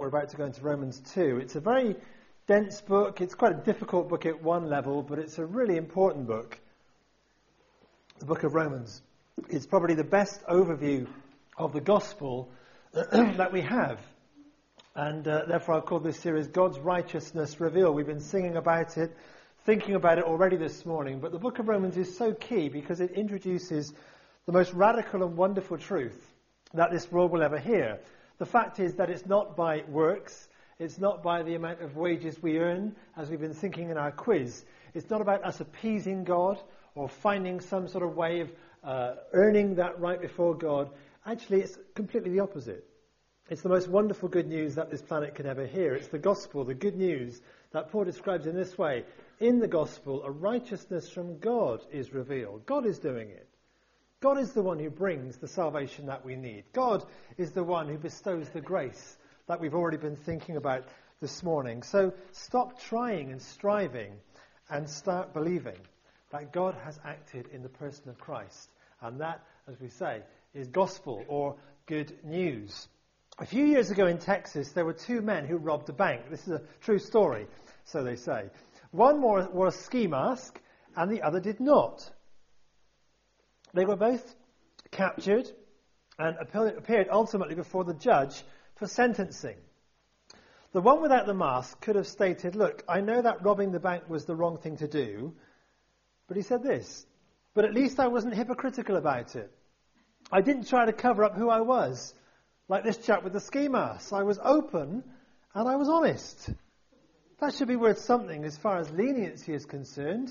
we're about to go into Romans 2. It's a very dense book. It's quite a difficult book at one level, but it's a really important book. The book of Romans. It's probably the best overview of the gospel that we have. And therefore I've called this series God's Righteousness Revealed. We've been singing about it, thinking about it already this morning. But the book of Romans is so key because it introduces the most radical and wonderful truth that this world will ever hear. The fact is that it's not by works. It's not by the amount of wages we earn, as we've been thinking in our quiz. It's not about us appeasing God or finding some sort of way of earning that right before God. Actually, it's completely the opposite. It's the most wonderful good news that this planet could ever hear. It's the gospel, the good news that Paul describes in this way. In the gospel, a righteousness from God is revealed. God is doing it. God is the one who brings the salvation that we need. God is the one who bestows the grace that we've already been thinking about this morning. So stop trying and striving and start believing that God has acted in the person of Christ. And that, as we say, is gospel or good news. A few years ago in Texas, there were two men who robbed a bank. This is a true story, so they say. One wore a ski mask and the other did not. They were both captured and appeared ultimately before the judge for sentencing. The one without the mask could have stated, look, I know that robbing the bank was the wrong thing to do, but he said this, but at least I wasn't hypocritical about it. I didn't try to cover up who I was, like this chap with the ski mask. I was open and I was honest. That should be worth something as far as leniency is concerned.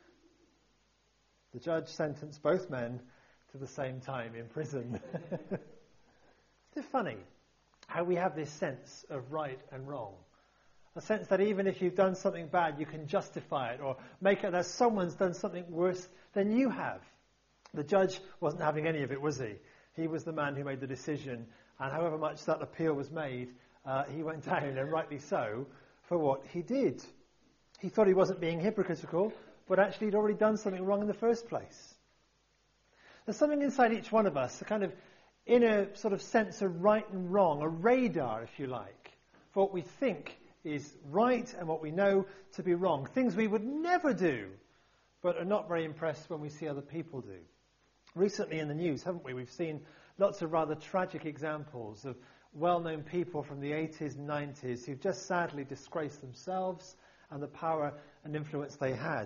The judge sentenced both men to the same time in prison. Isn't it funny how we have this sense of right and wrong? A sense that even if you've done something bad, you can justify it or make it that someone's done something worse than you have. The judge wasn't having any of it, was he? He was the man who made the decision, and however much that appeal was made, he went down, and rightly so, for what he did. He thought he wasn't being hypocritical, but actually he'd already done something wrong in the first place. There's something inside each one of us, a kind of inner sort of sense of right and wrong, a radar, if you like, for what we think is right and what we know to be wrong. Things we would never do, but are not very impressed when we see other people do. Recently in the news, haven't we? We've seen lots of rather tragic examples of well-known people from the 80s and 90s who've just sadly disgraced themselves and the power and influence they had.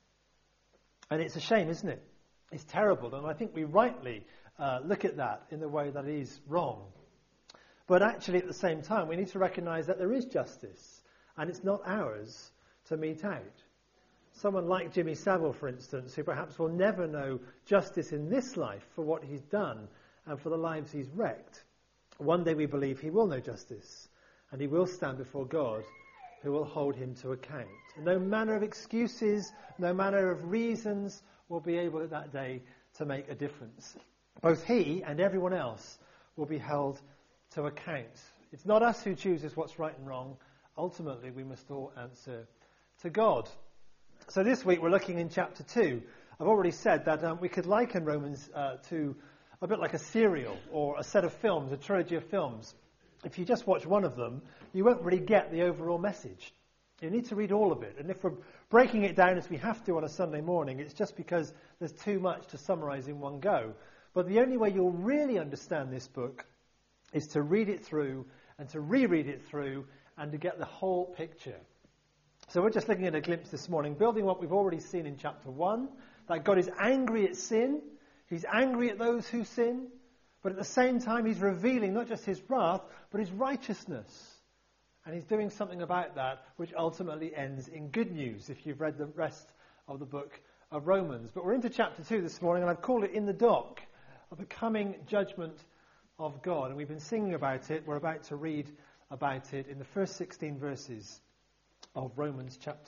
And it's a shame, isn't it? It's terrible, and I think we rightly look at that in the way that is wrong. But actually, at the same time, we need to recognise that there is justice, and it's not ours to mete out. Someone like Jimmy Savile, for instance, who perhaps will never know justice in this life for what he's done and for the lives he's wrecked. One day we believe he will know justice, and he will stand before God, who will hold him to account. No manner of excuses, no manner of reasons will be able at that day to make a difference. Both he and everyone else will be held to account. It's not us who chooses what's right and wrong. Ultimately, we must all answer to God. So this week we're looking in chapter 2. I've already said that we could liken Romans to a bit like a serial or a set of films, a trilogy of films. If you just watch one of them, you won't really get the overall message. You need to read all of it. And if we're breaking it down as we have to on a Sunday morning, it's just because there's too much to summarize in one go. But the only way you'll really understand this book is to read it through and to reread it through and to get the whole picture. So we're just looking at a glimpse this morning, building what we've already seen in chapter 1, that God is angry at sin. He's angry at those who sin. But at the same time, he's revealing not just his wrath, but his righteousness. And he's doing something about that, which ultimately ends in good news, if you've read the rest of the book of Romans. But we're into chapter 2 this morning, and I've called it In the Dock, a becoming judgment of God. And we've been singing about it. We're about to read about it in the first 16 verses of Romans chapter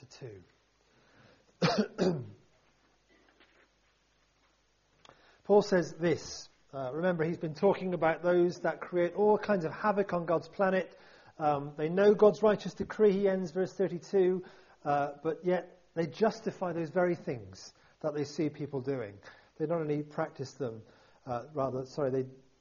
2. Paul says this. Remember, he's been talking about those that create all kinds of havoc on God's planet. They know God's righteous decree, he ends verse 32, but yet they justify those very things that they see people doing. They not only practice them, they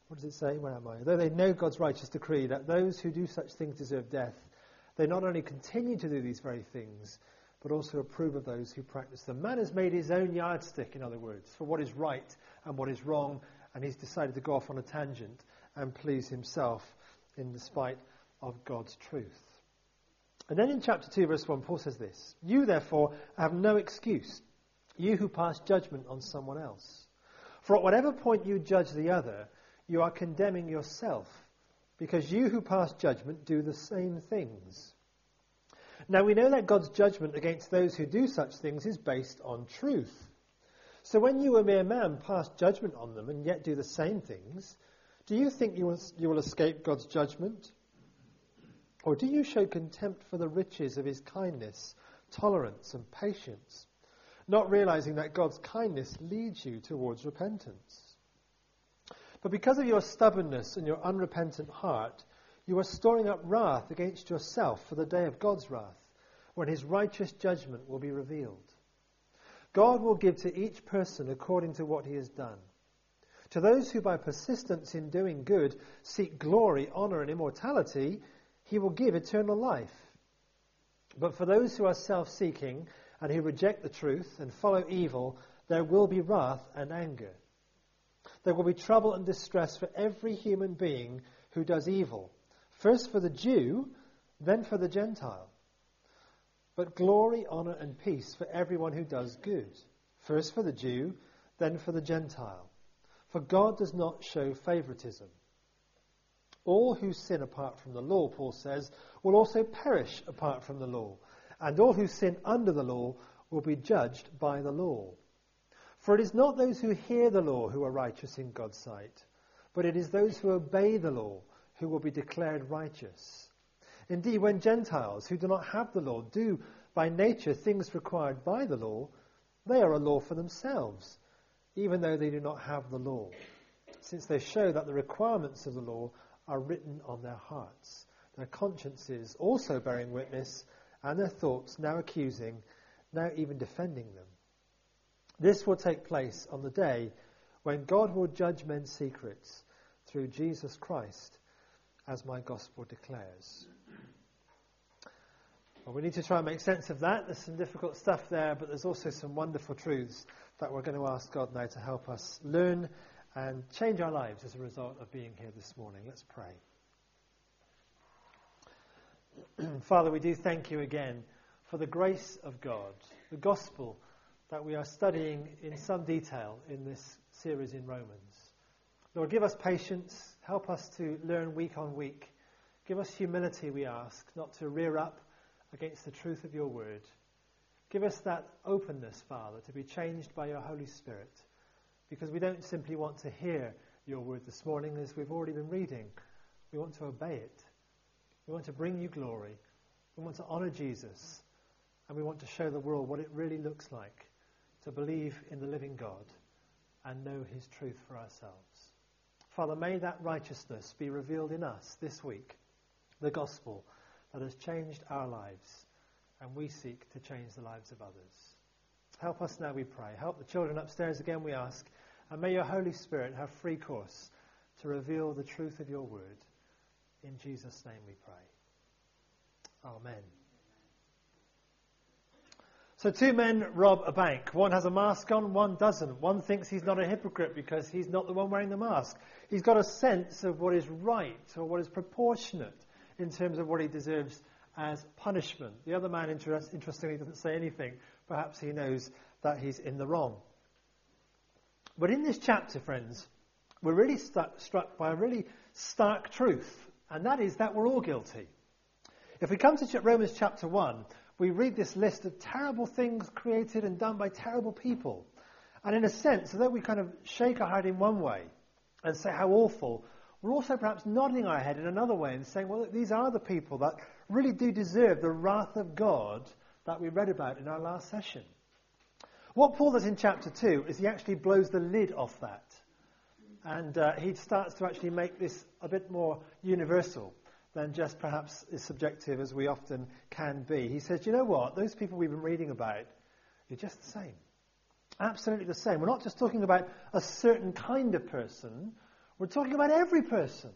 What does it say? Where am I? Though they know God's righteous decree that those who do such things deserve death, they not only continue to do these very things, but also approve of those who practice them. Man has made his own yardstick, in other words, for what is right and what is wrong, and he's decided to go off on a tangent and please himself in despite of God's truth. And then in chapter 2, verse 1, Paul says this: "You, therefore, have no excuse, you who pass judgment on someone else. For at whatever point you judge the other, you are condemning yourself, because you who pass judgment do the same things. Now we know that God's judgment against those who do such things is based on truth. So when you, a mere man, pass judgment on them and yet do the same things, do you think you will escape God's judgment? Or do you show contempt for the riches of his kindness, tolerance and patience, not realizing that God's kindness leads you towards repentance? But because of your stubbornness and your unrepentant heart, you are storing up wrath against yourself for the day of God's wrath, when his righteous judgment will be revealed. God will give to each person according to what he has done. To those who by persistence in doing good seek glory, honor and immortality, he will give eternal life. But for those who are self-seeking and who reject the truth and follow evil, there will be wrath and anger. There will be trouble and distress for every human being who does evil, first for the Jew, then for the Gentile. But glory, honor and peace for everyone who does good, first for the Jew, then for the Gentile. For God does not show favoritism. All who sin apart from the law, Paul says, will also perish apart from the law, and all who sin under the law will be judged by the law. For it is not those who hear the law who are righteous in God's sight, but it is those who obey the law who will be declared righteous. Indeed, when Gentiles who do not have the law do by nature things required by the law, they are a law for themselves, even though they do not have the law, since they show that the requirements of the law are written on their hearts, their consciences also bearing witness, and their thoughts now accusing, now even defending them. This will take place on the day when God will judge men's secrets through Jesus Christ, as my gospel declares." Well, we need to try and make sense of that. There's some difficult stuff there, but there's also some wonderful truths that we're going to ask God now to help us learn and change our lives as a result of being here this morning. Let's pray. Father, we do thank you again for the grace of God, the gospel that we are studying in some detail in this series in Romans. Lord, give us patience. Help us to learn week on week. Give us humility, we ask, not to rear up against the truth of your word. Give us that openness, Father, to be changed by your Holy Spirit, because we don't simply want to hear your word this morning as we've already been reading. We want to obey it. We want to bring you glory. We want to honor Jesus. And we want to show the world what it really looks like to believe in the living God and know his truth for ourselves. Father, may that righteousness be revealed in us this week, the gospel that has changed our lives, and we seek to change the lives of others. Help us now, we pray. Help the children upstairs again, we ask, and may your Holy Spirit have free course to reveal the truth of your word. In Jesus' name we pray. Amen. So 2 men rob a bank. One has a mask on, one doesn't. One thinks he's not a hypocrite because he's not the one wearing the mask. He's got a sense of what is right or what is proportionate in terms of what he deserves as punishment. The other man, interestingly, doesn't say anything. Perhaps he knows that he's in the wrong. But in this chapter, friends, we're really struck by a really stark truth, and that is that we're all guilty. If we come to Romans chapter 1, we read this list of terrible things created and done by terrible people. And in a sense, although we kind of shake our head in one way and say how awful, we're also perhaps nodding our head in another way and saying, well, these are the people that really do deserve the wrath of God that we read about in our last session. What Paul does in chapter 2 is he actually blows the lid off that. And he starts to actually make this a bit more universal than just perhaps as subjective as we often can be. He says, you know what? Those people we've been reading about, you're just the same. Absolutely the same. We're not just talking about a certain kind of person. We're talking about every person.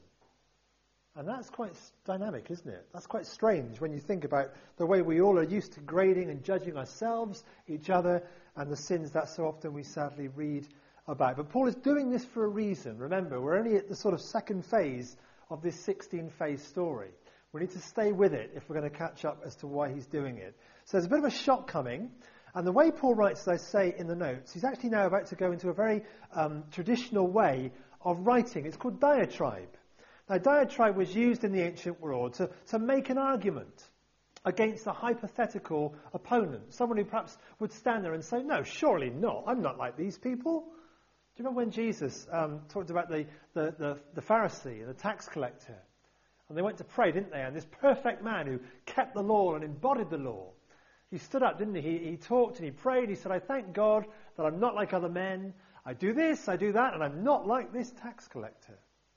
And that's quite dynamic, isn't it? That's quite strange when you think about the way we all are used to grading and judging ourselves, each other, and the sins that so often we sadly read about. But Paul is doing this for a reason. Remember, we're only at the sort of second phase of this 16-phase story. We need to stay with it if we're going to catch up as to why he's doing it. So there's a bit of a shock coming. And the way Paul writes, as I say in the notes, he's actually now about to go into a very traditional way of writing. It's called diatribe. Now, diatribe was used in the ancient world to make an argument against a hypothetical opponent, someone who perhaps would stand there and say, no, surely not, I'm not like these people. Do you remember when Jesus talked about the Pharisee, the tax collector? And they went to pray, didn't they? And this perfect man who kept the law and embodied the law, he stood up, didn't he? He talked and he prayed. He said, I thank God that I'm not like other men. I do this, I do that, and I'm not like this tax collector.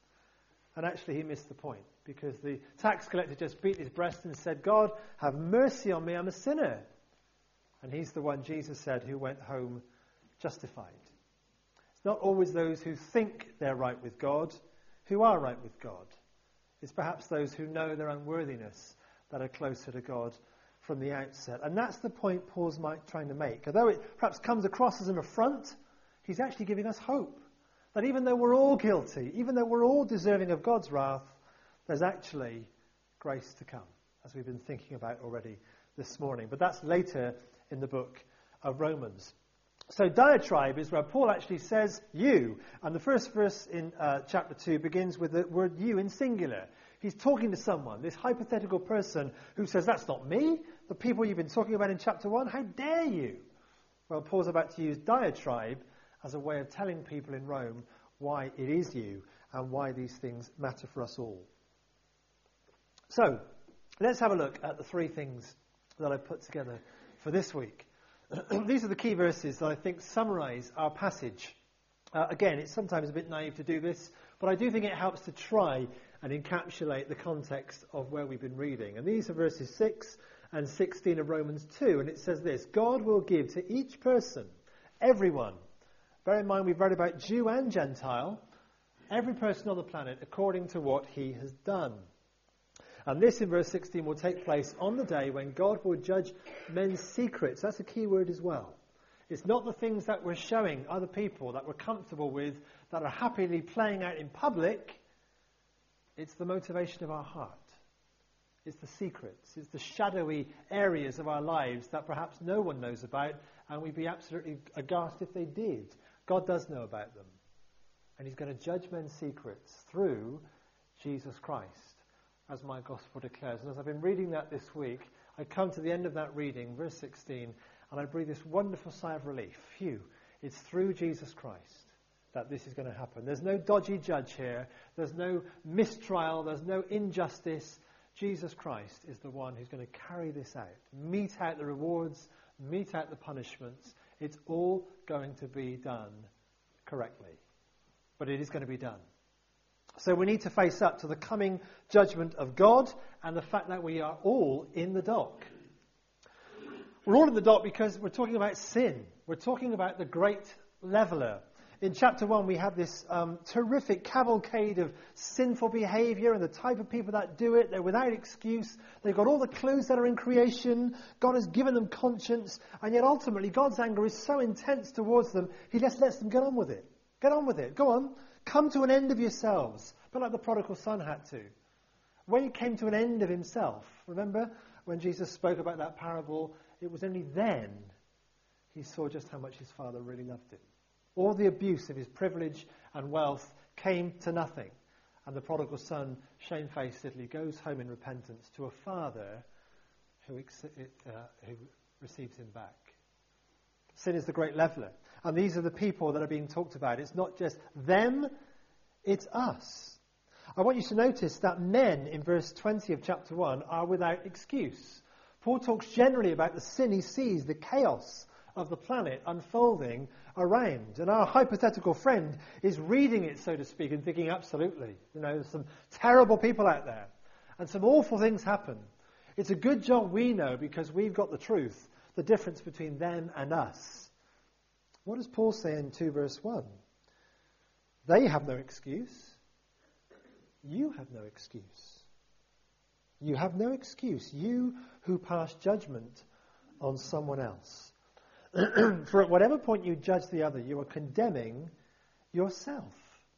And actually he missed the point, because the tax collector just beat his breast and said, God, have mercy on me, I'm a sinner. And he's the one, Jesus said, who went home justified. It's not always those who think they're right with God who are right with God. It's perhaps those who know their unworthiness that are closer to God from the outset. And that's the point Paul's trying to make. Although it perhaps comes across as an affront, he's actually giving us hope. That even though we're all guilty, even though we're all deserving of God's wrath, there's actually grace to come, as we've been thinking about already this morning. But that's later in the book of Romans. So diatribe is where Paul actually says you. And the first verse in chapter 2 begins with the word you in singular. He's talking to someone, this hypothetical person who says, that's not me. The people you've been talking about in chapter 1, how dare you? Well, Paul's about to use diatribe as a way of telling people in Rome why it is you and why these things matter for us all. So, let's have a look at the three things that I've put together for this week. These are the key verses that I think summarize our passage. Again, it's sometimes a bit naive to do this, but I do think it helps to try and encapsulate the context of where we've been reading. And these are verses 6 and 16 of Romans 2, and it says this: God will give to each person, everyone. Bear in mind, we've read about Jew and Gentile, every person on the planet, according to what he has done. And this, in verse 16, will take place on the day when God will judge men's secrets. That's a key word as well. It's not the things that we're showing other people, that we're comfortable with, that are happily playing out in public. It's the motivation of our heart. It's the secrets. It's the shadowy areas of our lives that perhaps no one knows about, and we'd be absolutely aghast if they did. God does know about them. And he's going to judge men's secrets through Jesus Christ, as my gospel declares. And as I've been reading that this week, I come to the end of that reading, verse 16, and I breathe this wonderful sigh of relief. Phew, it's through Jesus Christ that this is going to happen. There's no dodgy judge here. There's no mistrial. There's no injustice. Jesus Christ is the one who's going to carry this out, mete out the rewards, mete out the punishments. It's all going to be done correctly. But it is going to be done. So we need to face up to the coming judgment of God and the fact that we are all in the dock. We're all in the dock because we're talking about sin. We're talking about the great leveler. In chapter 1, we have this terrific cavalcade of sinful behavior and the type of people that do it. They're without excuse. They've got all the clues that are in creation. God has given them conscience. And yet ultimately, God's anger is so intense towards them, he just lets them get on with it. Get on with it. Go on. Come to an end of yourselves. But like the prodigal son had to. When he came to an end of himself, remember when Jesus spoke about that parable, it was only then he saw just how much his father really loved him. All the abuse of his privilege and wealth came to nothing. And the prodigal son, shamefacedly, goes home in repentance to a father who receives him back. Sin is the great leveler. And these are the people that are being talked about. It's not just them, it's us. I want you to notice that men, in verse 20 of chapter 1, are without excuse. Paul talks generally about the sin he sees, the chaos of the planet unfolding around. And our hypothetical friend is reading it, so to speak, and thinking, absolutely, there's some terrible people out there. And some awful things happen. It's a good job we know, because we've got the truth, the difference between them and us. What does Paul say in 2 verse 1? They have no excuse. you have no excuse. You have no excuse. You who pass judgment on someone else. For at whatever point you judge the other, you are condemning yourself.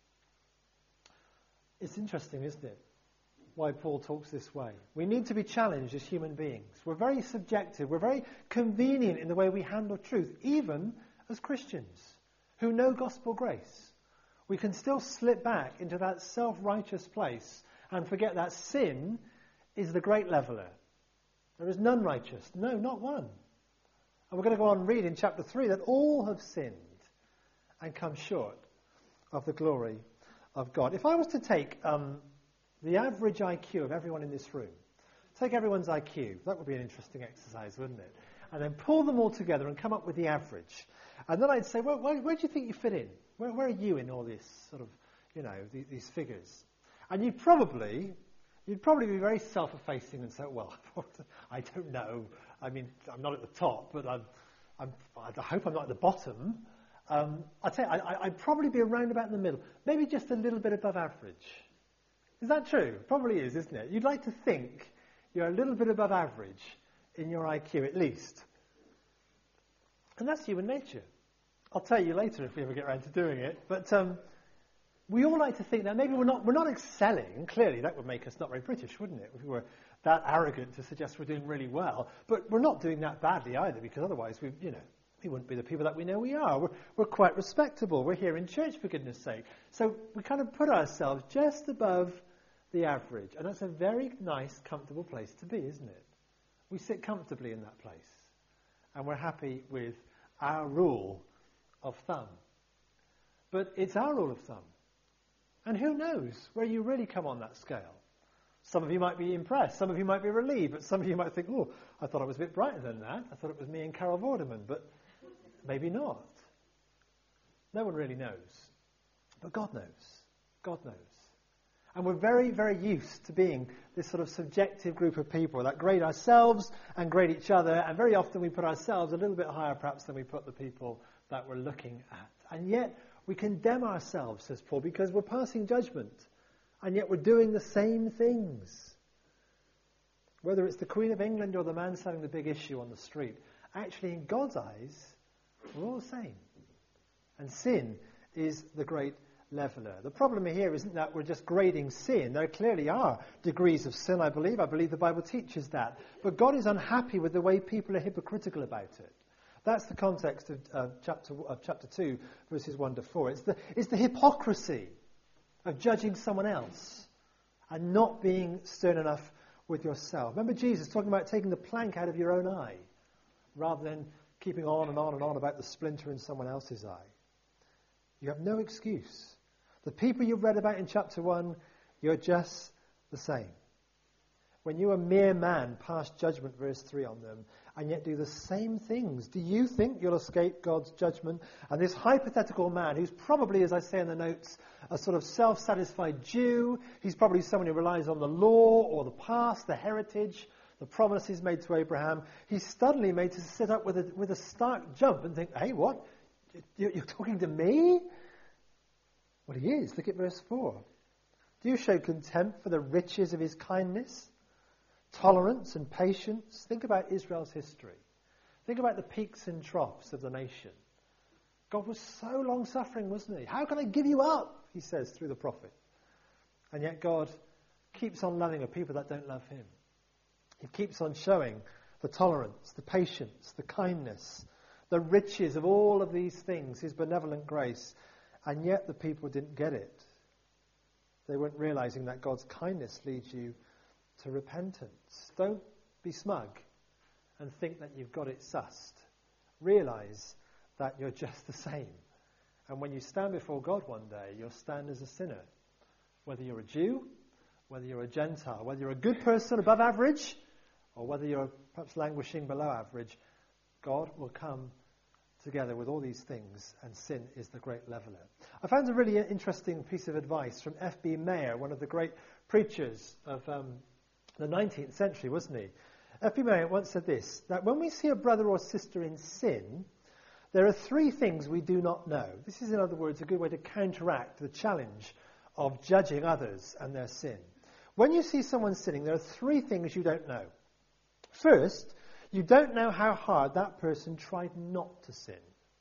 It's interesting, isn't it, why Paul talks this way. We need to be challenged as human beings. We're very subjective. We're very convenient in the way we handle truth, even as Christians who know gospel grace. We can still slip back into that self-righteous place and forget that sin is the great leveler. There is none righteous. No, not one. And we're going to go on and read in chapter 3 that all have sinned and come short of the glory of God. If I was to take the average IQ of everyone in this room, take everyone's IQ, that would be an interesting exercise, wouldn't it? And then pull them all together and come up with the average. And then I'd say, well, where do you think you fit in? Where are you in all this sort of, these figures? And you'd probably be very self-effacing and say, well, I don't know. I mean, I'm not at the top, but I hope I'm not at the bottom. I'd probably be around about in the middle, maybe just a little bit above average. Is that true? Probably is, isn't it? You'd like to think you're a little bit above average in your IQ, at least. And that's human nature. I'll tell you later if we ever get around to doing it. But we all like to think that maybe we're not excelling. Clearly, that would make us not very British, wouldn't it? If we were that arrogant to suggest we're doing really well. But we're not doing that badly either, because otherwise we wouldn't be the people that we know we are. We're quite respectable. We're here in church, for goodness sake. So we kind of put ourselves just above the average. And that's a very nice, comfortable place to be, isn't it? We sit comfortably in that place. And we're happy with our rule of thumb. But it's our rule of thumb. And who knows where you really come on that scale? Some of you might be impressed. Some of you might be relieved. But some of you might think, oh, I thought I was a bit brighter than that. I thought it was me and Carol Vorderman. But maybe not. No one really knows. But God knows. God knows. And we're very, very used to being this sort of subjective group of people that grade ourselves and grade each other. And very often we put ourselves a little bit higher perhaps than we put the people that we're looking at. And yet we condemn ourselves, says Paul, because we're passing judgment. And yet we're doing the same things. Whether it's the Queen of England or the man selling the big issue on the street, actually in God's eyes, we're all the same. And sin is the great leveler. The problem here isn't that we're just grading sin. There clearly are degrees of sin, I believe. I believe the Bible teaches that. But God is unhappy with the way people are hypocritical about it. That's the context of chapter 2, verses 1 to 4. It's the hypocrisy of judging someone else and not being stern enough with yourself. Remember Jesus talking about taking the plank out of your own eye rather than keeping on and on and on about the splinter in someone else's eye. You have no excuse. The people you've read about in chapter 1, you're just the same. When you, a mere man, pass judgment, verse 3, on them, and yet do the same things, do you think you'll escape God's judgment? And this hypothetical man, who's probably, as I say in the notes, a sort of self-satisfied Jew, he's probably someone who relies on the law or the past, the heritage, the promises made to Abraham, he's suddenly made to sit up with a stark jump and think, hey, what? You're talking to me? Well, he is. Look at verse 4. Do you show contempt for the riches of his kindness, tolerance and patience? Think about Israel's history. Think about the peaks and troughs of the nation. God was so long-suffering, wasn't he? How can I give you up? He says through the prophet. And yet God keeps on loving a people that don't love him. He keeps on showing the tolerance, the patience, the kindness, the riches of all of these things, his benevolent grace. And yet the people didn't get it. They weren't realizing that God's kindness leads you to repentance. Don't be smug and think that you've got it sussed. Realize that you're just the same. And when you stand before God one day, you'll stand as a sinner. Whether you're a Jew, whether you're a Gentile, whether you're a good person above average, or whether you're perhaps languishing below average, God will come together with all these things, and sin is the great leveler. I found a really interesting piece of advice from F.B. Meyer, one of the great preachers of the 19th century, wasn't he? F.B. Meyer once said this, that when we see a brother or sister in sin, there are three things we do not know. This is, in other words, a good way to counteract the challenge of judging others and their sin. When you see someone sinning, there are three things you don't know. First, you don't know how hard that person tried not to sin.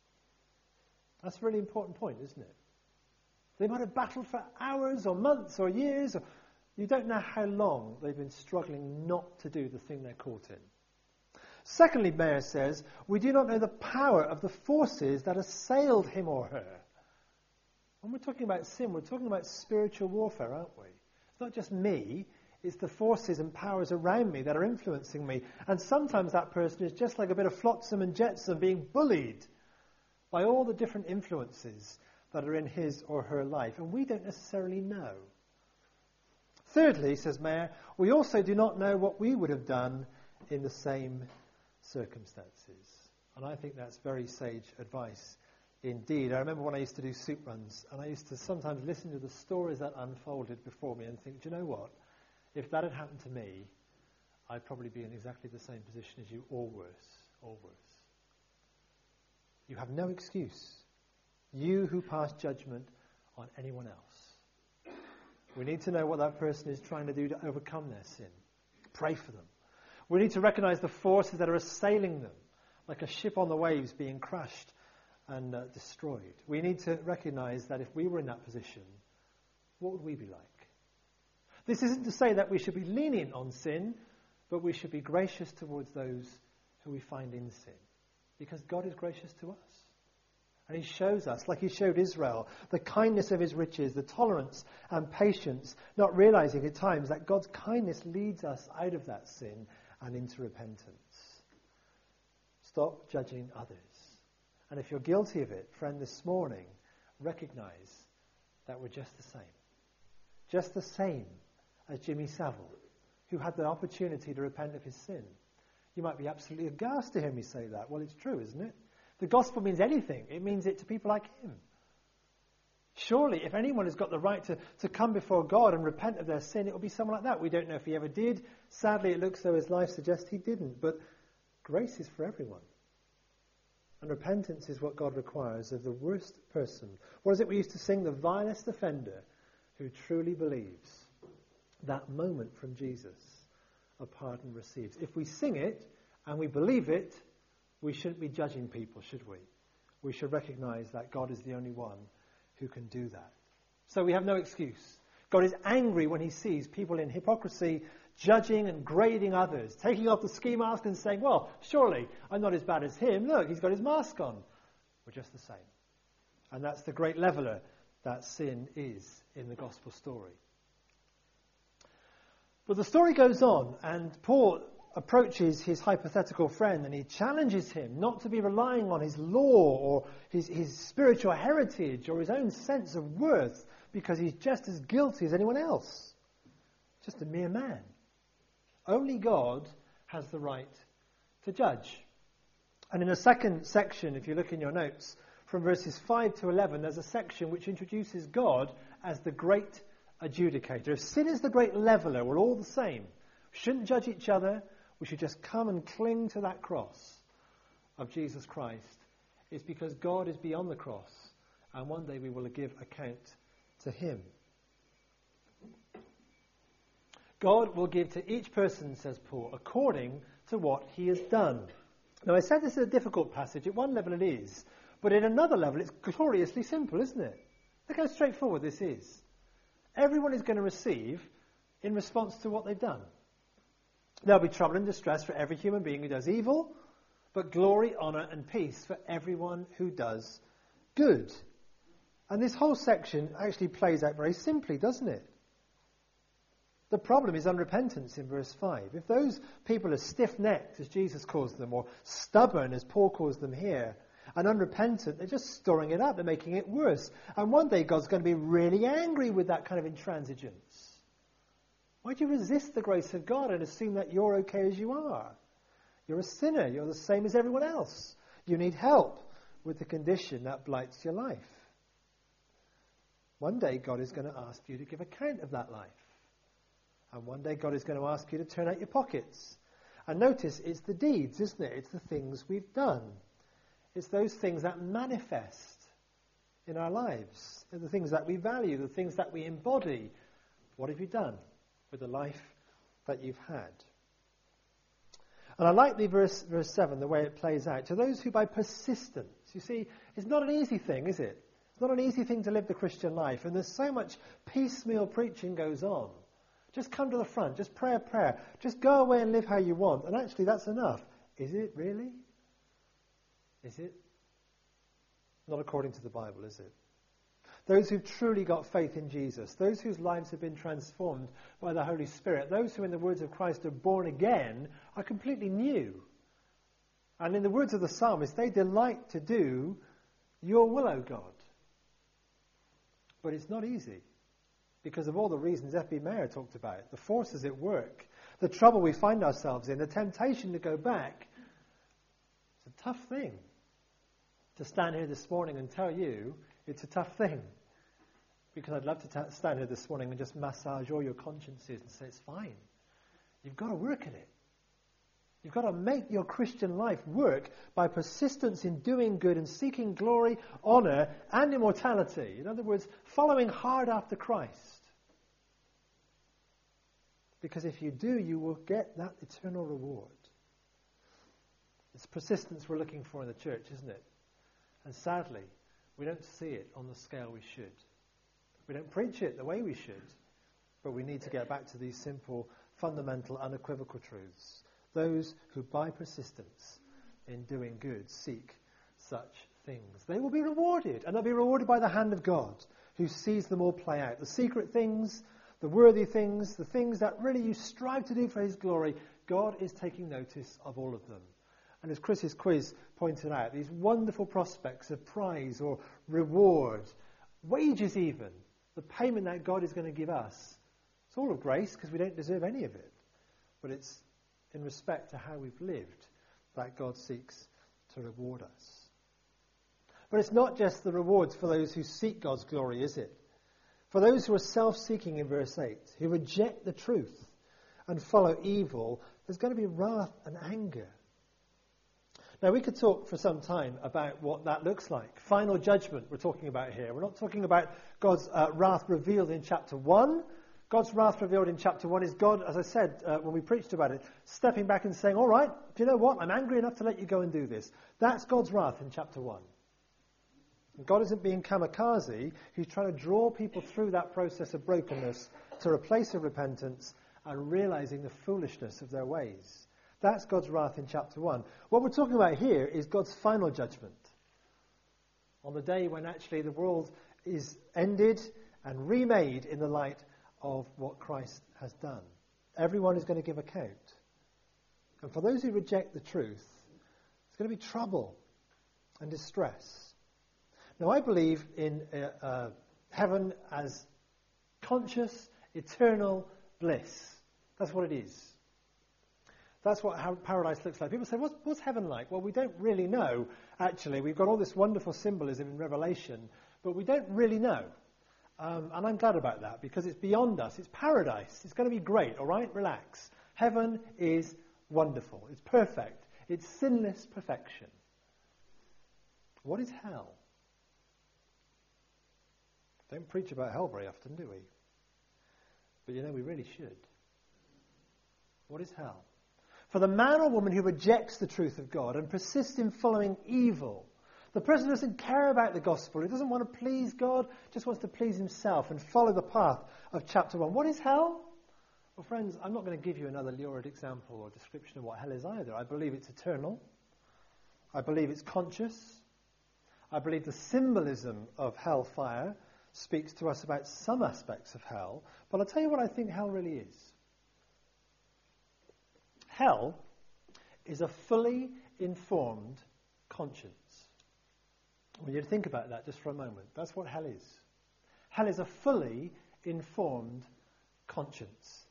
That's a really important point, isn't it? They might have battled for hours or months or years. You don't know how long they've been struggling not to do the thing they're caught in. Secondly, Mayer says, we do not know the power of the forces that assailed him or her. When we're talking about sin, we're talking about spiritual warfare, aren't we? It's not just me, it's the forces and powers around me that are influencing me. And sometimes that person is just like a bit of flotsam and jetsam being bullied by all the different influences that are in his or her life. And we don't necessarily know. Thirdly, says Mayer, we also do not know what we would have done in the same circumstances. And I think that's very sage advice indeed. I remember when I used to do soup runs, and I used to sometimes listen to the stories that unfolded before me and think, do you know what? If that had happened to me, I'd probably be in exactly the same position as you, or worse, or worse. You have no excuse. You who pass judgment on anyone else. We need to know what that person is trying to do to overcome their sin. Pray for them. We need to recognize the forces that are assailing them, like a ship on the waves being crushed and destroyed. We need to recognize that if we were in that position, what would we be like? This isn't to say that we should be lenient on sin, but we should be gracious towards those who we find in sin, because God is gracious to us. And he shows us, like he showed Israel, the kindness of his riches, the tolerance and patience, not realizing at times that God's kindness leads us out of that sin and into repentance. Stop judging others. And if you're guilty of it, friend, this morning, recognize that we're just the same. Just the same as Jimmy Savile, who had the opportunity to repent of his sin. You might be absolutely aghast to hear me say that. Well, it's true, isn't it? The gospel means anything. It means it to people like him. Surely, if anyone has got the right to come before God and repent of their sin, it will be someone like that. We don't know if he ever did. Sadly, it looks though his life suggests he didn't. But grace is for everyone. And repentance is what God requires of the worst person. What is it we used to sing? The vilest offender who truly believes. That moment from Jesus, a pardon receives. If we sing it and we believe it, we shouldn't be judging people, should we? We should recognize that God is the only one who can do that. So we have no excuse. God is angry when he sees people in hypocrisy judging and grading others, taking off the ski mask and saying, well, surely I'm not as bad as him. Look, he's got his mask on. We're just the same. And that's the great leveler that sin is in the gospel story. But the story goes on, and Paul approaches his hypothetical friend and he challenges him not to be relying on his law or his spiritual heritage or his own sense of worth, because he's just as guilty as anyone else. Just a mere man. Only God has the right to judge. And in the second section, if you look in your notes, from verses 5 to 11, there's a section which introduces God as the great adjudicator. If sin is the great leveler, we're all the same. We shouldn't judge each other. We should just come and cling to that cross of Jesus Christ. It's because God is beyond the cross, and one day we will give account to him. God will give to each person, says Paul, according to what he has done. Now, I said this is a difficult passage. At one level it is, but at another level it's gloriously simple, isn't it? Look how straightforward this is. Everyone is going to receive in response to what they've done. There'll be trouble and distress for every human being who does evil, but glory, honor, and peace for everyone who does good. And this whole section actually plays out very simply, doesn't it? The problem is unrepentance in verse 5. If those people are stiff-necked, as Jesus calls them, or stubborn, as Paul calls them here, and unrepentant, they're just storing it up. They're making it worse. And one day God's going to be really angry with that kind of intransigence. Why do you resist the grace of God and assume that you're okay as you are? You're a sinner. You're the same as everyone else. You need help with the condition that blights your life. One day God is going to ask you to give account of that life. And one day God is going to ask you to turn out your pockets. And notice, it's the deeds, isn't it? It's the things we've done. It's those things that manifest in our lives? They're the things that we value, the things that we embody. What have you done with the life that you've had? And I like the verse 7, the way it plays out. To those who by persistence, you see, it's not an easy thing, is it? It's not an easy thing to live the Christian life. And there's so much piecemeal preaching goes on. Just come to the front, just pray a prayer. Just go away and live how you want. And actually that's enough. Is it really? Is it? Not according to the Bible, is it? Those who've truly got faith in Jesus, those whose lives have been transformed by the Holy Spirit, those who in the words of Christ are born again, are completely new. And in the words of the psalmist, they delight to do your will, O God. But it's not easy because of all the reasons F.B. Mayer talked about, the forces at work, the trouble we find ourselves in, the temptation to go back. It's a tough thing to stand here this morning and tell you it's a tough thing. Because I'd love to stand here this morning and just massage all your consciences and say it's fine. You've got to work at it. You've got to make your Christian life work by persistence in doing good and seeking glory, honor, and immortality. In other words, following hard after Christ. Because if you do, you will get that eternal reward. It's persistence we're looking for in the church, isn't it? And sadly, we don't see it on the scale we should. We don't preach it the way we should. But we need to get back to these simple, fundamental, unequivocal truths. Those who by persistence in doing good seek such things, they will be rewarded. And they'll be rewarded by the hand of God, who sees them all play out. The secret things, the worthy things, the things that really you strive to do for his glory, God is taking notice of all of them. And as Chris's quiz pointed out, these wonderful prospects of prize or reward, wages even, the payment that God is going to give us, it's all of grace because we don't deserve any of it. But it's in respect to how we've lived that God seeks to reward us. But it's not just the rewards for those who seek God's glory, is it? For those who are self-seeking in verse 8, who reject the truth and follow evil, there's going to be wrath and anger. Now, we could talk for some time about what that looks like. Final judgment we're talking about here. We're not talking about God's wrath revealed in chapter 1. God's wrath revealed in chapter 1 is God, as I said when we preached about it, stepping back and saying, all right, do you know what? I'm angry enough to let you go and do this. That's God's wrath in chapter 1. And God isn't being kamikaze. He's trying to draw people through that process of brokenness to a place of repentance and realizing the foolishness of their ways. That's God's wrath in chapter 1. What we're talking about here is God's final judgment. On the day when actually the world is ended and remade in the light of what Christ has done. Everyone is going to give account. And for those who reject the truth, there's going to be trouble and distress. Now, I believe in heaven as conscious, eternal bliss. That's what it is. That's what paradise looks like. People say, what's heaven like? Well, we don't really know, actually. We've got all this wonderful symbolism in Revelation, but we don't really know. And I'm glad about that, because it's beyond us. It's paradise. It's going to be great, all right? Relax. Heaven is wonderful. It's perfect. It's sinless perfection. What is hell? Don't preach about hell very often, do we? But we really should. What is hell? For the man or woman who rejects the truth of God and persists in following evil, the person who doesn't care about the gospel, who doesn't want to please God, just wants to please himself and follow the path of chapter 1. What is hell? Well, friends, I'm not going to give you another lurid example or description of what hell is either. I believe it's eternal. I believe it's conscious. I believe the symbolism of hellfire speaks to us about some aspects of hell. But I'll tell you what I think hell really is. Hell is a fully informed conscience. I want you to think about that just for a moment. That's what hell is. Hell is a fully informed conscience.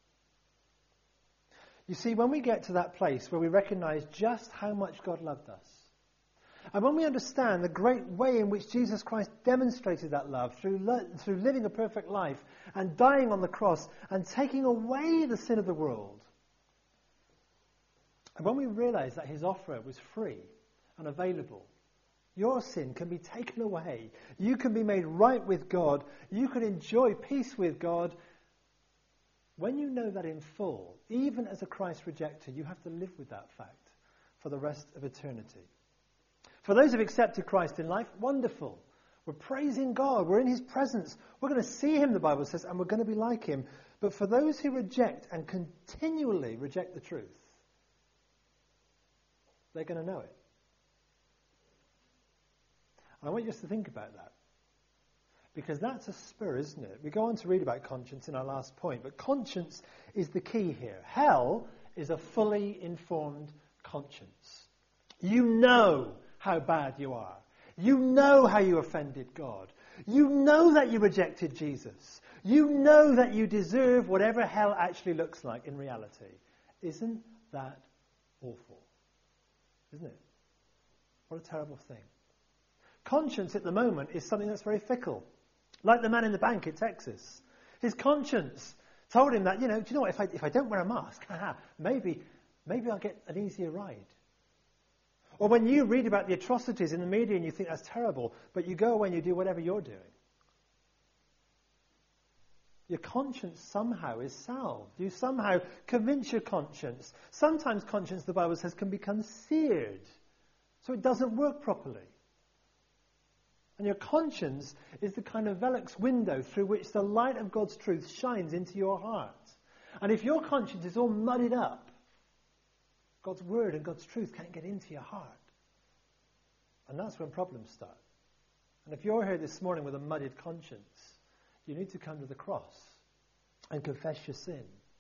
You see, when we get to that place where we recognize just how much God loved us, and when we understand the great way in which Jesus Christ demonstrated that love through living a perfect life and dying on the cross and taking away the sin of the world, and when we realize that his offer was free and available, Your sin can be taken away. You can be made right with God. You can enjoy peace with God. When you know that in full, even as a Christ rejecter, you have to live with that fact for the rest of eternity. For those who've accepted Christ in life, wonderful. We're praising God. We're in his presence. We're going to see him, the Bible says, and we're going to be like him. But for those who reject and continually reject the truth, they're going to know it. I want you just to think about that. Because that's a spur, isn't it? We go on to read about conscience in our last point, but conscience is the key here. Hell is a fully informed conscience. You know how bad you are. You know how you offended God. You know that you rejected Jesus. You know that you deserve whatever hell actually looks like in reality. Isn't that awful? Isn't it? What a terrible thing. Conscience at the moment is something that's very fickle. Like the man in the bank in Texas. His conscience told him that, do you know what, if I don't wear a mask, maybe I'll get an easier ride. Or when you read about the atrocities in the media and you think that's terrible, but you go away and you do whatever you're doing. Your conscience somehow is salved. You somehow convince your conscience. Sometimes conscience, the Bible says, can become seared. So it doesn't work properly. And your conscience is the kind of Velux window through which the light of God's truth shines into your heart. And if your conscience is all muddied up, God's word and God's truth can't get into your heart. And that's when problems start. And if you're here this morning with a muddied conscience, you need to come to the cross and confess your sin.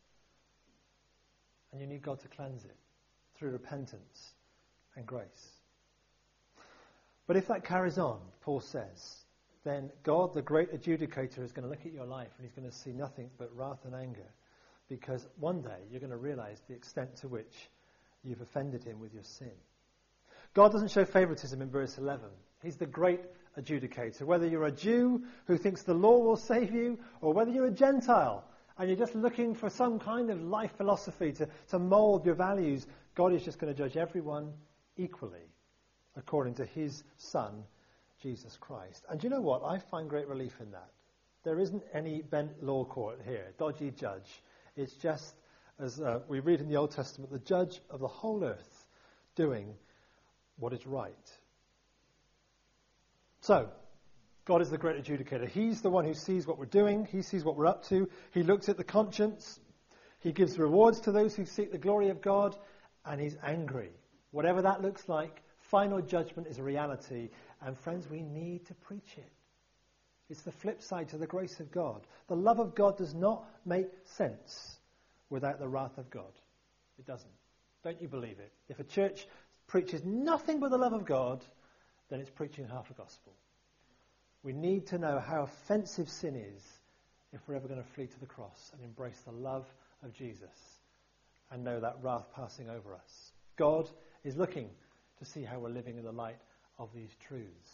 And you need God to cleanse it through repentance and grace. But if that carries on, Paul says, then God, the great adjudicator, is going to look at your life and he's going to see nothing but wrath and anger. Because one day you're going to realize the extent to which you've offended him with your sin. God doesn't show favoritism in verse 11. He's the great adjudicator. Whether you're a Jew who thinks the law will save you, or whether you're a Gentile and you're just looking for some kind of life philosophy to mold your values, God is just going to judge everyone equally according to his Son, Jesus Christ. And do you know what? I find great relief in that. There isn't any bent law court here, dodgy judge. It's just, as we read in the Old Testament, the judge of the whole earth doing what is right. So, God is the great adjudicator. He's the one who sees what we're doing. He sees what we're up to. He looks at the conscience. He gives rewards to those who seek the glory of God. And he's angry. Whatever that looks like, final judgment is a reality. And friends, we need to preach it. It's the flip side to the grace of God. The love of God does not make sense without the wrath of God. It doesn't. Don't you believe it? If a church preaches nothing but the love of God, then it's preaching half a gospel. We need to know how offensive sin is if we're ever going to flee to the cross and embrace the love of Jesus and know that wrath passing over us. God is looking to see how we're living in the light of these truths.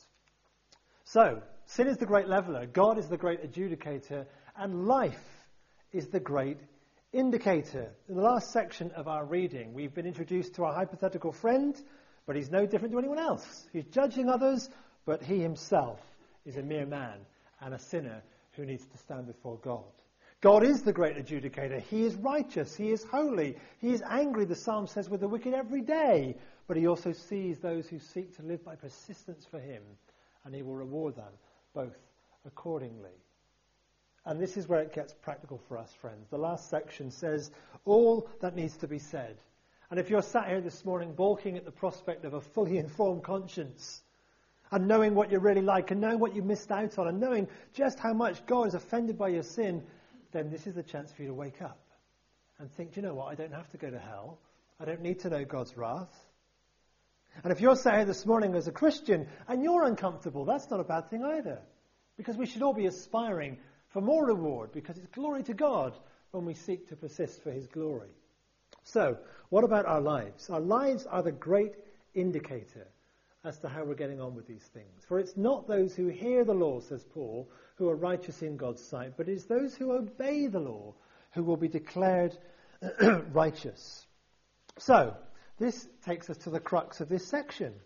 So, sin is the great leveler, God is the great adjudicator, and life is the great indicator. In the last section of our reading, we've been introduced to our hypothetical friend, but he's no different to anyone else. He's judging others, but he himself is a mere man and a sinner who needs to stand before God. God is the great adjudicator. He is righteous. He is holy. He is angry, the psalm says, with the wicked every day. But he also sees those who seek to live by persistence for him, and he will reward them both accordingly. And this is where it gets practical for us, friends. The last section says all that needs to be said. And if you're sat here this morning balking at the prospect of a fully informed conscience, and knowing what you're really like, and knowing what you missed out on, and knowing just how much God is offended by your sin, then this is the chance for you to wake up and think, do you know what? I don't have to go to hell. I don't need to know God's wrath. And if you're sat here this morning as a Christian and you're uncomfortable, that's not a bad thing either. Because we should all be aspiring for more reward, because it's glory to God when we seek to persist for his glory. So, what about our lives? Our lives are the great indicator as to how we're getting on with these things. For it's not those who hear the law, says Paul, who are righteous in God's sight, but it's those who obey the law who will be declared righteous. So, this takes us to the crux of this section.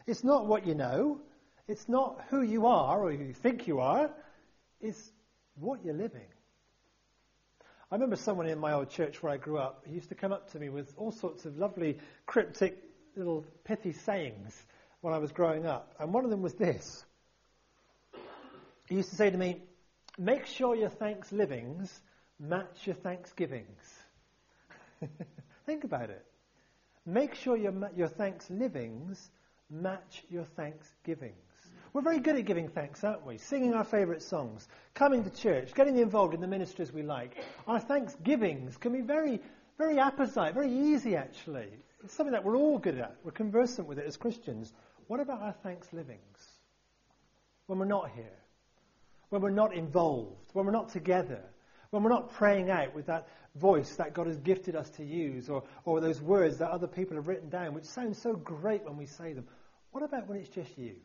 It's not what you know. It's not who you are or who you think you are. It's what you're living. I remember someone in my old church where I grew up, he used to come up to me with all sorts of lovely, cryptic, little pithy sayings when I was growing up. And one of them was this. He used to say to me, make sure your thanks-livings match your thanksgivings. Think about it. Make sure your thanks-livings match your thanksgivings. We're very good at giving thanks, aren't we? Singing our favourite songs, coming to church, getting involved in the ministries we like. Our thanksgivings can be very, very apposite, very easy actually. It's something that we're all good at. We're conversant with it as Christians. What about our thanks-livings? When we're not here, when we're not involved, when we're not together, when we're not praying out with that voice that God has gifted us to use, or those words that other people have written down, which sound so great when we say them. What about when it's just you?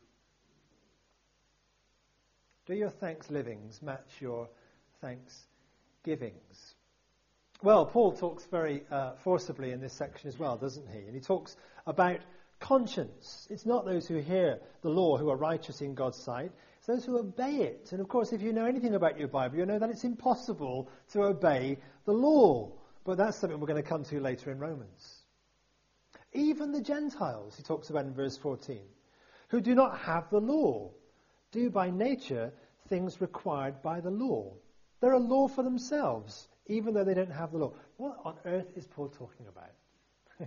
Do your thanks-livings match your thanksgivings? Well, Paul talks very forcibly in this section as well, doesn't he? And he talks about conscience. It's not those who hear the law who are righteous in God's sight. It's those who obey it. And of course, if you know anything about your Bible, you know that it's impossible to obey the law. But that's something we're going to come to later in Romans. Even the Gentiles, he talks about in verse 14, who do not have the law, do by nature things required by the law. They're a law for themselves, even though they don't have the law. What on earth is Paul talking about?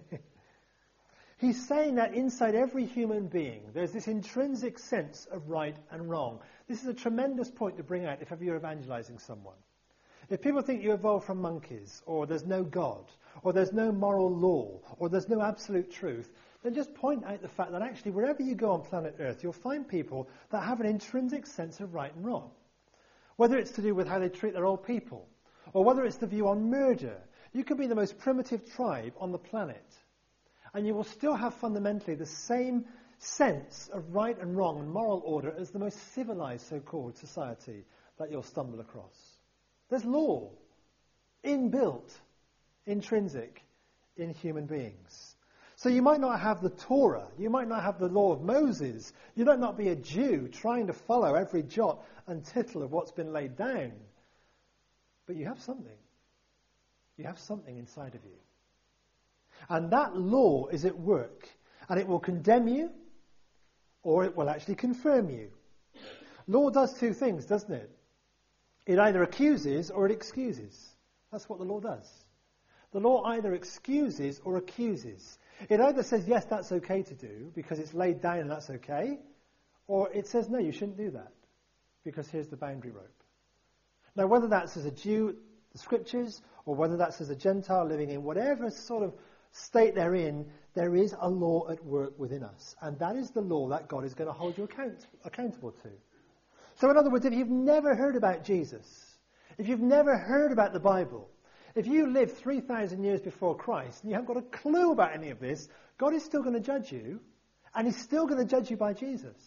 He's saying that inside every human being, there's this intrinsic sense of right and wrong. This is a tremendous point to bring out if ever you're evangelizing someone. If people think you evolved from monkeys, or there's no God, or there's no moral law, or there's no absolute truth, then just point out the fact that actually wherever you go on planet Earth, you'll find people that have an intrinsic sense of right and wrong. Whether it's to do with how they treat their old people, or whether it's the view on murder. You could be the most primitive tribe on the planet, and you will still have fundamentally the same sense of right and wrong and moral order as the most civilized so-called society that you'll stumble across. There's law, inbuilt, intrinsic in human beings. So you might not have the Torah, you might not have the law of Moses, you might not be a Jew trying to follow every jot and tittle of what's been laid down, but you have something. You have something inside of you. And that law is at work, and it will condemn you, or it will actually confirm you. Law does two things, doesn't it? It either accuses or it excuses. That's what the law does. The law either excuses or accuses. It either says, yes, that's okay to do, because it's laid down and that's okay, or it says, no, you shouldn't do that, because here's the boundary rope. Now, whether that's as a Jew, the Scriptures, or whether that's as a Gentile living in whatever sort of state they're in, there is a law at work within us. And that is the law that God is going to hold you accountable to. So in other words, if you've never heard about Jesus, if you've never heard about the Bible, if you lived 3,000 years before Christ and you haven't got a clue about any of this, God is still going to judge you, and he's still going to judge you by Jesus.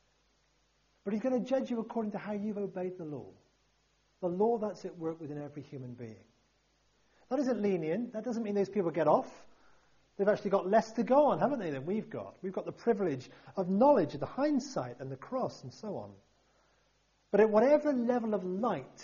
But he's going to judge you according to how you've obeyed the law that's at work within every human being. That isn't lenient. That doesn't mean those people get off. They've actually got less to go on, haven't they, than we've got. We've got the privilege of knowledge, of the hindsight and the cross and so on. But at whatever level of light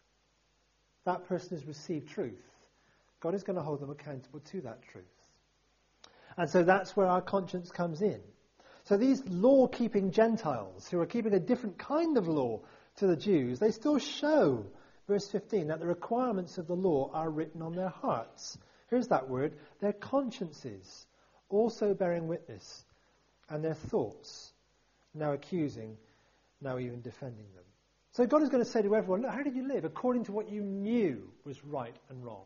that person has received truth, God is going to hold them accountable to that truth. And so that's where our conscience comes in. So these law-keeping Gentiles, who are keeping a different kind of law to the Jews, they still show, verse 15, that the requirements of the law are written on their hearts. Here's that word, their consciences, also bearing witness, and their thoughts, now accusing, now even defending them. So God is going to say to everyone, look, how did you live? According to what you knew was right and wrong.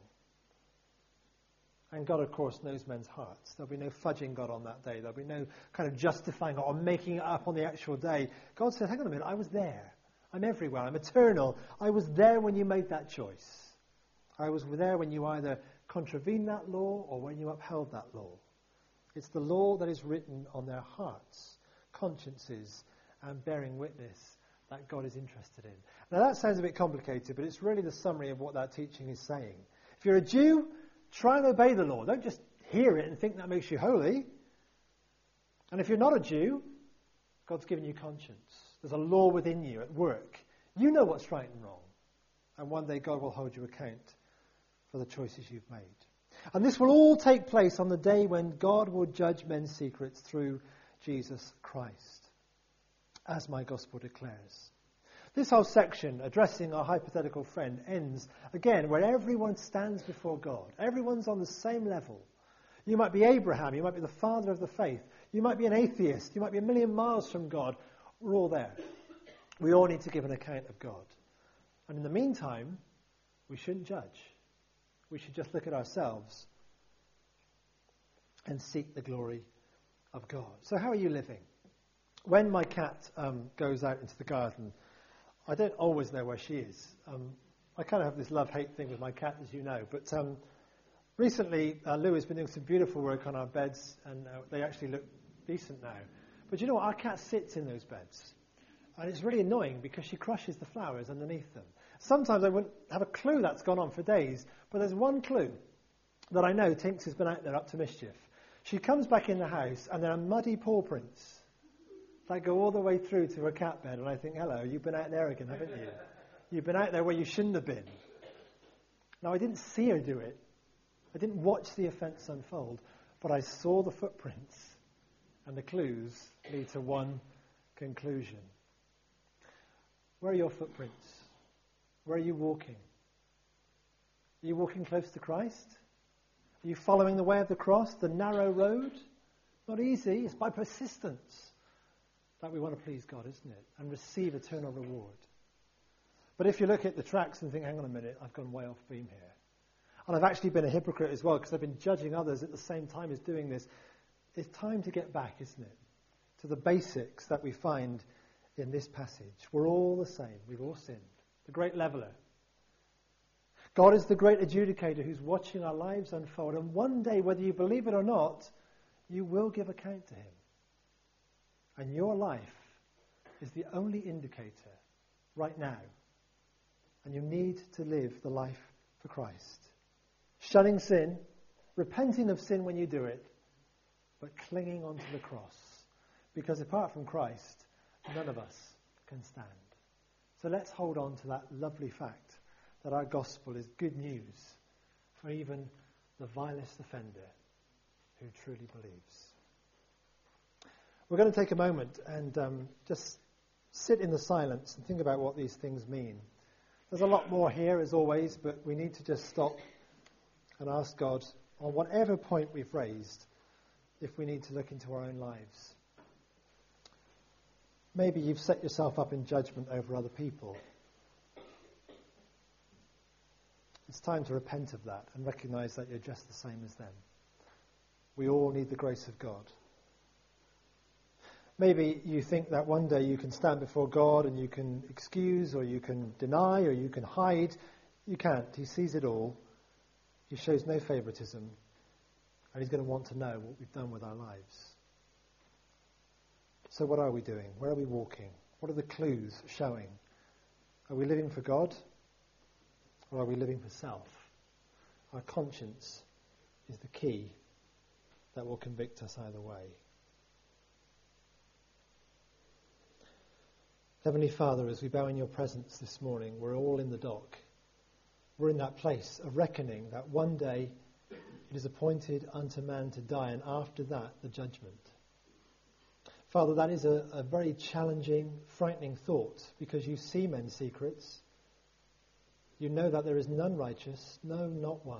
And God, of course, knows men's hearts. There'll be no fudging God on that day. There'll be no kind of justifying or making it up on the actual day. God says, hang on a minute, I was there. I'm everywhere. I'm eternal. I was there when you made that choice. I was there when you either contravened that law or when you upheld that law. It's the law that is written on their hearts, consciences, and bearing witness that God is interested in. Now that sounds a bit complicated, but it's really the summary of what that teaching is saying. If you're a Jew, try and obey the law. Don't just hear it and think that makes you holy. And if you're not a Jew, God's given you conscience. There's a law within you at work. You know what's right and wrong. And one day God will hold you account for the choices you've made. And this will all take place on the day when God will judge men's secrets through Jesus Christ, as my gospel declares. This whole section, addressing our hypothetical friend, ends, again, where everyone stands before God. Everyone's on the same level. You might be Abraham, you might be the father of the faith, you might be an atheist, you might be a million miles from God. We're all there. We all need to give an account of God. And in the meantime, we shouldn't judge. We should just look at ourselves and seek the glory of God. So how are you living? When my cat goes out into the garden, I don't always know where she is. I kind of have this love-hate thing with my cat, as you know. But recently, Lou has been doing some beautiful work on our beds, and they actually look decent now. But you know what? Our cat sits in those beds. And it's really annoying because she crushes the flowers underneath them. Sometimes I wouldn't have a clue that's gone on for days, but there's one clue that I know Tinks has been out there up to mischief. She comes back in the house, and there are muddy paw prints that go all the way through to her cat bed, and I think, hello, you've been out there again, haven't you? You've been out there where you shouldn't have been. Now, I didn't see her do it. I didn't watch the offence unfold, but I saw the footprints, and the clues lead to one conclusion. Where are your footprints? Where are you walking? Are you walking close to Christ? Are you following the way of the cross, the narrow road? Not easy. It's by persistence that we want to please God, isn't it? And receive eternal reward. But if you look at the tracks and think, hang on a minute, I've gone way off beam here. And I've actually been a hypocrite as well because I've been judging others at the same time as doing this. It's time to get back, isn't it? To the basics that we find in this passage. We're all the same. We've all sinned. The great leveler. God is the great adjudicator who's watching our lives unfold. And one day, whether you believe it or not, you will give account to him. And your life is the only indicator right now. And you need to live the life for Christ. Shunning sin, repenting of sin when you do it, but clinging onto the cross. Because apart from Christ, none of us can stand. So let's hold on to that lovely fact that our gospel is good news for even the vilest offender who truly believes. We're going to take a moment and just sit in the silence and think about what these things mean. There's a lot more here, as always, but we need to just stop and ask God on whatever point we've raised if we need to look into our own lives. Maybe you've set yourself up in judgment over other people. It's time to repent of that and recognize that you're just the same as them. We all need the grace of God. Maybe you think that one day you can stand before God and you can excuse or you can deny or you can hide. You can't. He sees it all. He shows no favoritism. And he's going to want to know what we've done with our lives. So what are we doing? Where are we walking? What are the clues showing? Are we living for God? Or are we living for self? Our conscience is the key that will convict us either way. Heavenly Father, as we bow in your presence this morning, we're all in the dock. We're in that place of reckoning that one day it is appointed unto man to die, and after that, the judgment. Father, that is a very challenging, frightening thought, because you see men's secrets. You know that there is none righteous, no, not one.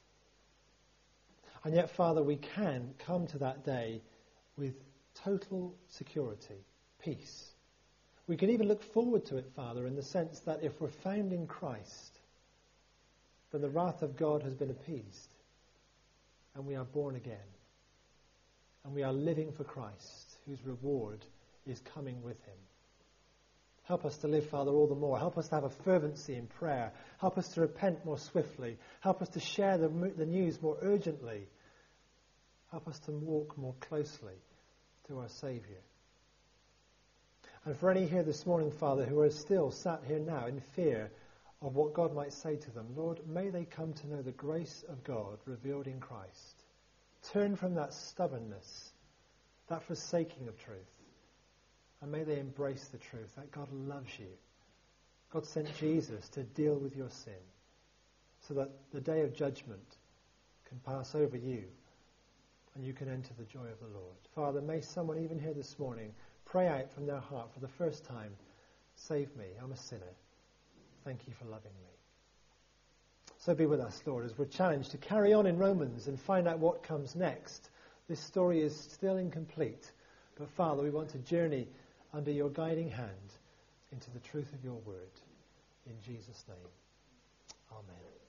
And yet, Father, we can come to that day with total security, peace. We can even look forward to it, Father, in the sense that if we're found in Christ, then the wrath of God has been appeased, and we are born again, and we are living for Christ, whose reward is coming with him. Help us to live, Father, all the more. Help us to have a fervency in prayer. Help us to repent more swiftly. Help us to share the news more urgently. Help us to walk more closely to our Saviour. And for any here this morning, Father, who are still sat here now in fear of what God might say to them, Lord, may they come to know the grace of God revealed in Christ. Turn from that stubbornness that forsaking of truth. And may they embrace the truth that God loves you. God sent Jesus to deal with your sin so that the day of judgment can pass over you and you can enter the joy of the Lord. Father, may someone even here this morning pray out from their heart for the first time, save me, I'm a sinner. Thank you for loving me. So be with us, Lord, as we're challenged to carry on in Romans and find out what comes next. This story is still incomplete, but Father, we want to journey under your guiding hand into the truth of your word. In Jesus' name, amen.